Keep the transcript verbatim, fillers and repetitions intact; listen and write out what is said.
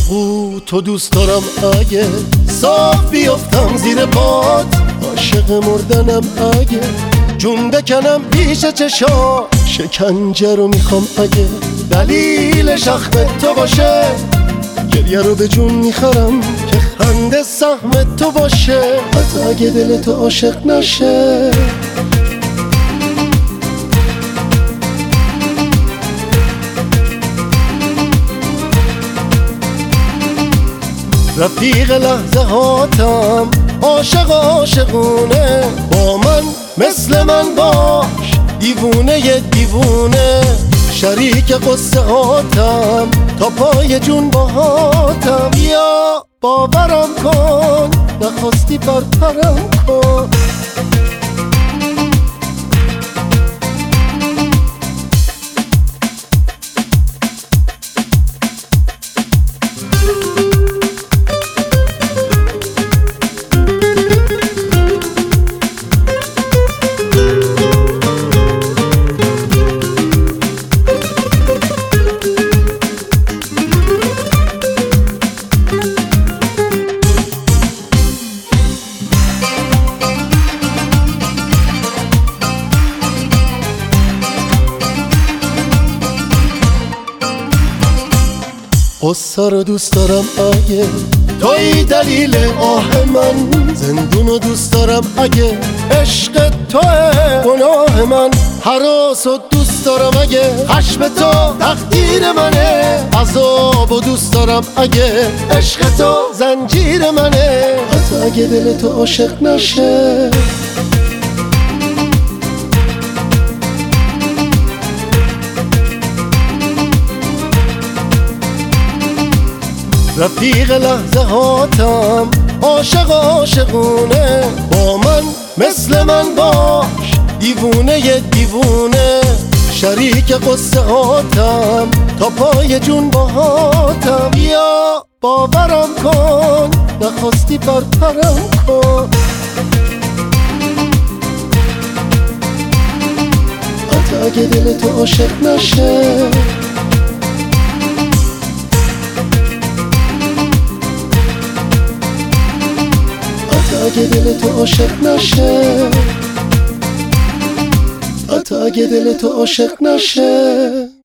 آغو تو دوست دارم اگه صاف بیفتم زیر پات، عاشق مردنم اگه جون بکنم پیش چشا، شکنجه رو میخوام اگه دلیلش اخم تو باشه، گریه رو به جون میخرم که خنده سهم تو باشه، حتی اگه دل تو عاشق نشه. رفیق لحظه هاتم عاشق عاشقونه، با من مثل من باش دیوونه ی دیوونه، شریک قصه هاتم تا پای جون باهاتم، یا باورم کن نخواستی برپرم کن. قصه رو دوست دارم اگه توی دلیل آه من، زندون رو دوست دارم اگه عشق توه گناه من، هراس رو دوست دارم اگه خشم تو تقدیر منه، عذاب رو دوست دارم اگه عشق تو زنجیر منه، حتی اگه دل تو عاشق نشه. رفیق لحظه هاتم عاشق عاشقونه، با من مثل من باش دیوونه ی دیوونه، شریک قصه هاتم تا پای جون باهاتم، یا باورم کن نخواستی برپرم کن. حتی اگه دل تو عاشق نشه. اگه دل تو عاشق نشه، حتی اگه دل تو عاشق نشه.